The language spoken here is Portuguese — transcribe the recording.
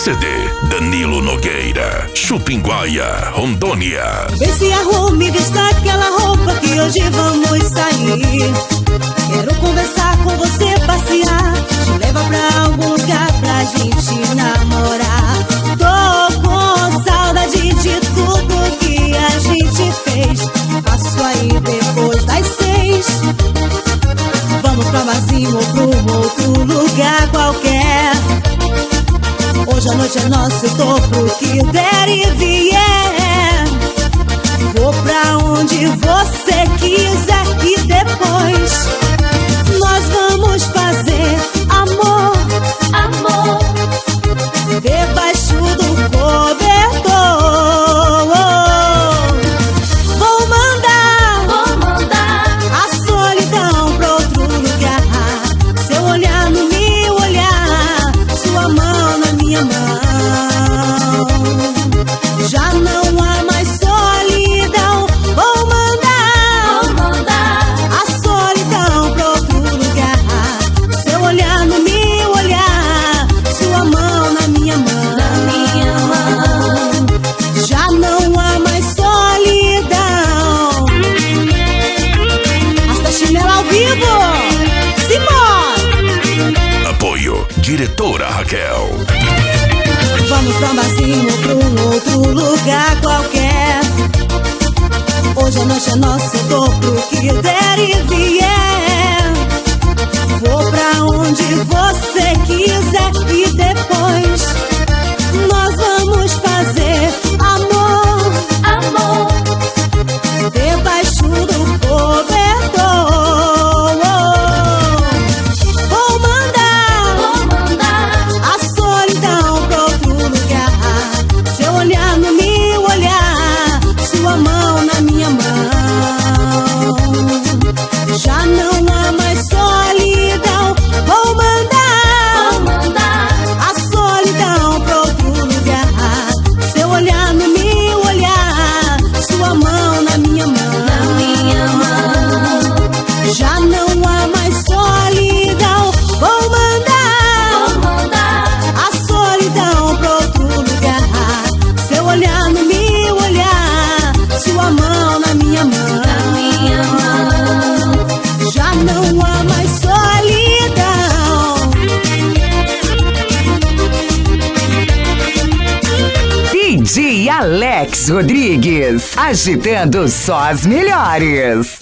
CD Danilo Nogueira, Chupinguaia, Rondônia. Vê se arrume, vista aquela roupa que hoje vamos sair. Quero conversar com você, passear, te levar pra algum lugar pra gente namorar. Tô com saudade de tudo que a gente fez. Passo aí depois das 6. Vamos pra barzinho ou pra um outro lugar qualquer. Hoje a noite é nossa, eu tô pro que der e vier. Vou pra onde você quiser e depois nós vamos fazer amor, amor, debaixo do cobertor. Vou mandar a solidão pra outro lugar. Seu olhar no meu olhar, sua mão na minha mão. Já não há mais solidão. Vou mandar a solidão pra outro lugar. Seu olhar no meu olhar, sua mão na minha mão. Já não há mais solidão. Hasta chinela ao vivo. Simone. Apoio Diretora Raquel. Vamos pra um barzinho ou pra um outro lugar qualquer. Hoje a noite é nossa, eu tô pro que der e vier. Vou pra onde você quiser e depois nós vamos fazer amor, amor, debaixo do cobertor. Vou mandar a solidão pra outro lugar. Seu olhar no meu olhar, sua mão na minha mão. Já não há mais solidão. Vou mandar a solidão pra outro lugar. Seu olhar no meu olhar, sua mão na minha mão. Já não há mais solidão. Vou mandar a solidão pra outro lugar. Seu olhar no meu olhar, sua mão na minha mão. Já não há mais solidão. DJ Alex Rodrigues, agitando só as melhores.